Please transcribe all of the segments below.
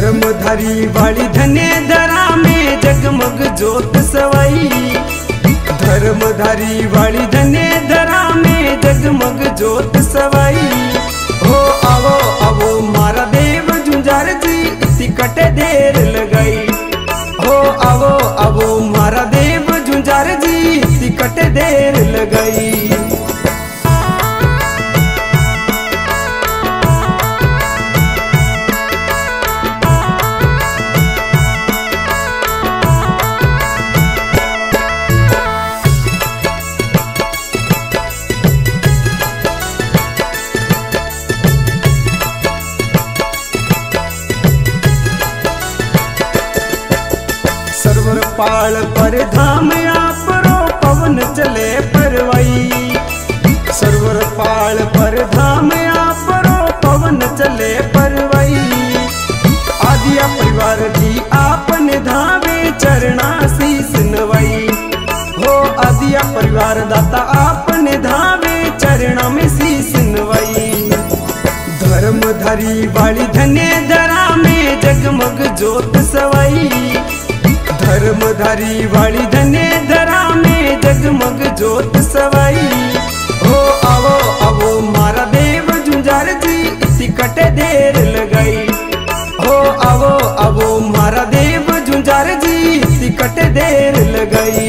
धर्मधारी वाली धने धरा में जगमग जोत सवाई। धर्मधारी वाली धने धरा में जगमग जोत सवाई। हो आवो आवो मारा देव झुंझार जी टिकट देर लगाई। हो आवो आवो मारा देव झुंझार जी टिकट देर लगाई। सर्वर पाल पर धाम आपरो पवन चले परवाई। सर्वर पाल पर धाम आपरो पवन चले परवाई। आदिया परिवार जी आपने धावे चरणा शीस नवाई। हो आदिया परिवार दाता आपने धावे चरणा में शीस नवाई। धर्मधारी वाली धने धरा में जगमग जोत सवाई। धर्मधारी वाली धने धरा में जगमग जोत सवाई। हो आवो आवो मारा देव झुंझार जी टिकट देर लगाई। हो आवो आवो मारा देव झुंझार जी टिकट देर लगाई।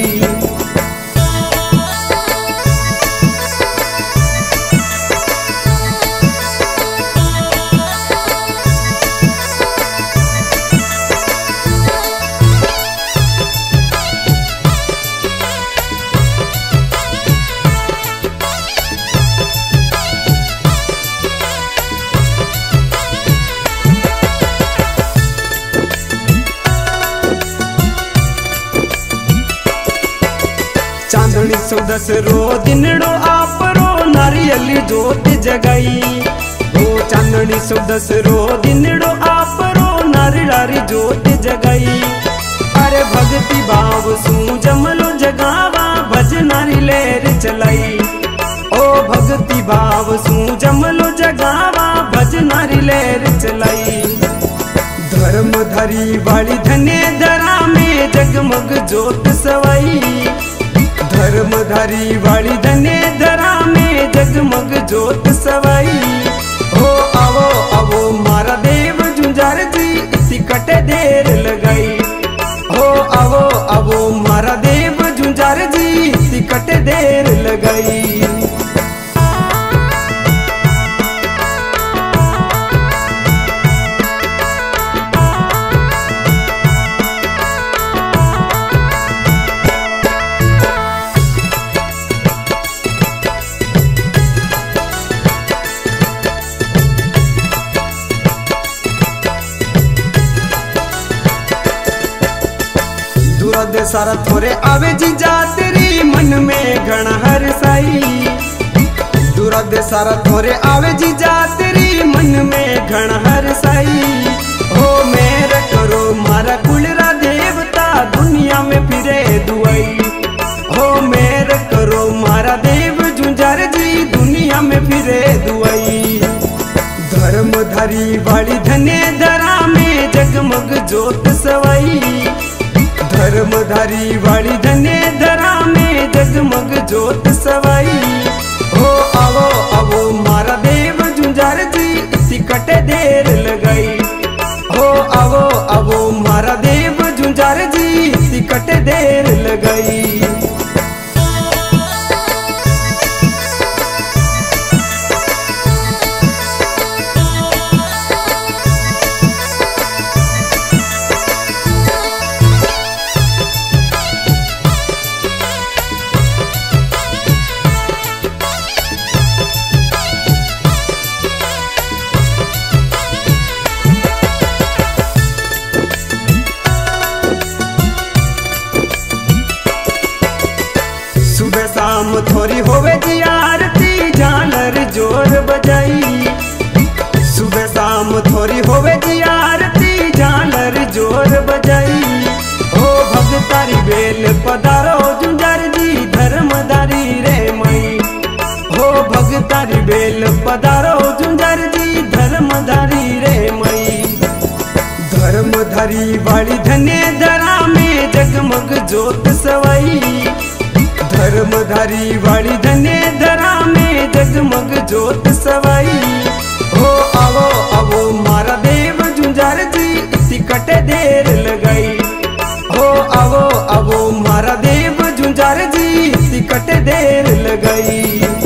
चांदनी 14 रो दिनड़ो आपरो नारियल जोत जगाई। हो चांदनी 14 रो दिनड़ो आपरो नारियल जोत जगाई। अरे भक्ति भाव सू जमलो जगावा भजनारी लहर चलाई। ओ भक्ति भाव सू जमलो जगावा भजनारी लहर चलाई। धर्मधारी वाली धने धरा में जगमग जोत सवाई। धर्मधारी वाली धने धरा में जगमग जोत सवाई। हो आवो आवो मारा देव झुंझार जी टिकट देर लगाई। हो आवो आवो मारा देव झुंझार जी टिकट देर लगाई। दूर सारा थोरे आवे जी जातरी मन में घना हर साई। दूर सारा थोरे आवे जी जातरी मन में घना हर साई। हो मेरा करो मारा कुलरा देवता दुनिया में फिरे दुआई। हो मेरा करो मारा देव झुंझार जी दुनिया में फिरे दुआई। धर्मधारी वाली धने धरा में जगमग जोत सवाई। धर्मधारी वाली धने धरा में जगमग जोत सवाई। हो आवो आवो मारा देव झुंझार जी टिकट देर लगाई। हो आवो आवो मारा देव झुंझार जी टिकट देर लगाई। शाम थोड़ी होवे जी आरती झालर जोर बजाई। सुबह शाम थोड़ी होवे जी आरती झालर जोर बजाई। हो भगतारी बेल पधारो झुंझार जी धर्मधारी रे मई। हो भगतारी बेल पधारो झुंझार जी धर्मधारी रे मई। धरी वाली धने धरा में जगमग जोत सवाई। धर्म धरी वाली धने धरा में जगमग जोत सवाई। हो आवो आवो मारा देव झुंझार जी टिकट देर लगाई। हो आवो आवो मारा देव झुंझार जी टिकट देर लगाई।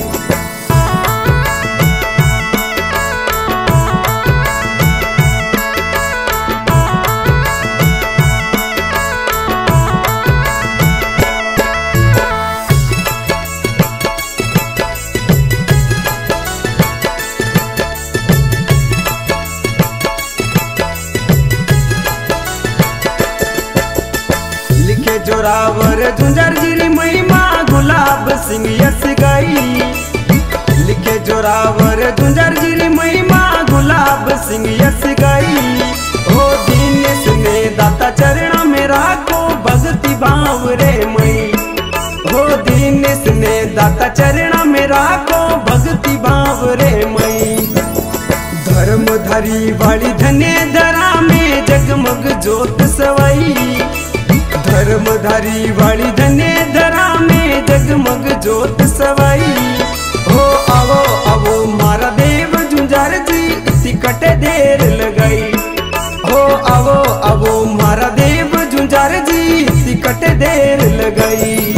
लिखे जोरावर झुंझार जी री महिमा गुलाब सिंह यस गाई। लिखे जोरावर झुंझार जी री महिमा गुलाब सिंह यस गाई। हो दीनेश ने दाता चरणा में राखो भक्ति भाव रे मई। हो दीनेश ने दाता चरणा में राखो भक्ति भाव रे मई। धर्म धरी वाली धने धरा में जगमग जोत सवाई। धर्म धरी वाली धने धरा में जगमग जोत सवाई। हो आवो आवो मारा देव झुंझार जी टिकट देर लगाई। हो आवो आवो मारा देव झुंझार जी टिकट देर लगाई।